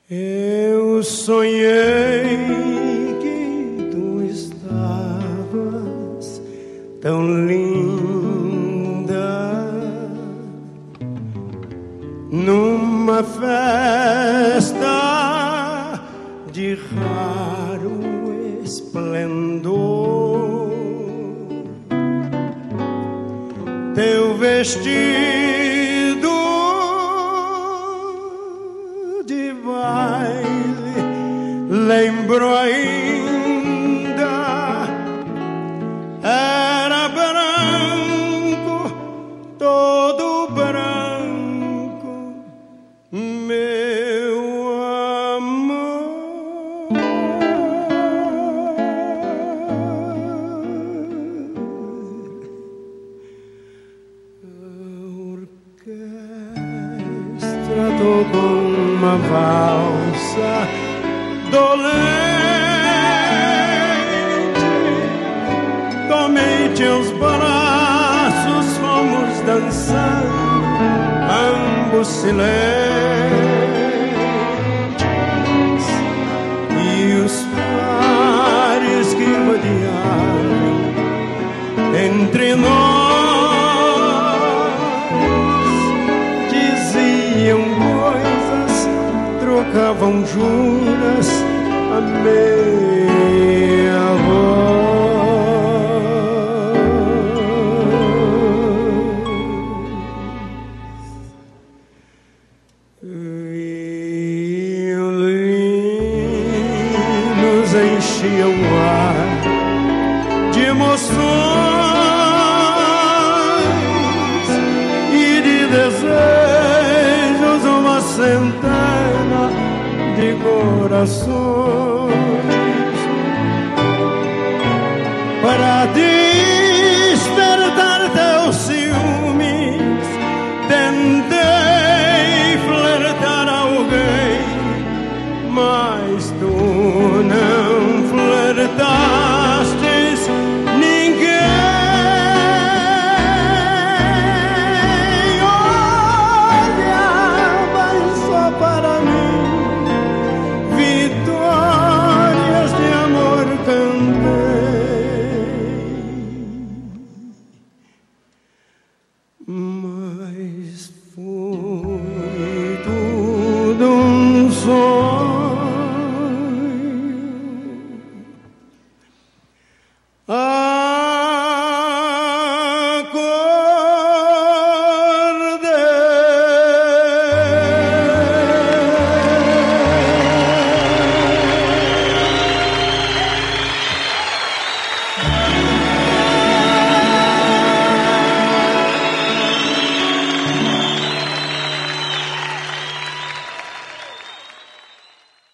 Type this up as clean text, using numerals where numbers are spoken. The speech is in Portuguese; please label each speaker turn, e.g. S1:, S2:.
S1: Eu sonhei que tu estavas tão linda numa festa de raro esplendor. Teu vestido de baile lembrou ainda, era branco, todo branco, meu amor. A orquestra tocou uma valsa dolente, tomei teus braços, fomos dançando, ambos silentes, e os pares que rodearam entre nós diziam coisas, trocavam juras a meia voz. Violinos enchiam o ar de emoções e de desejos, uma centena de corações para despertar teus ciúmes. Tentei flertar alguém, mas tu não flertastes ninguém. Olhavas só para mim, vitórias de amor cantei.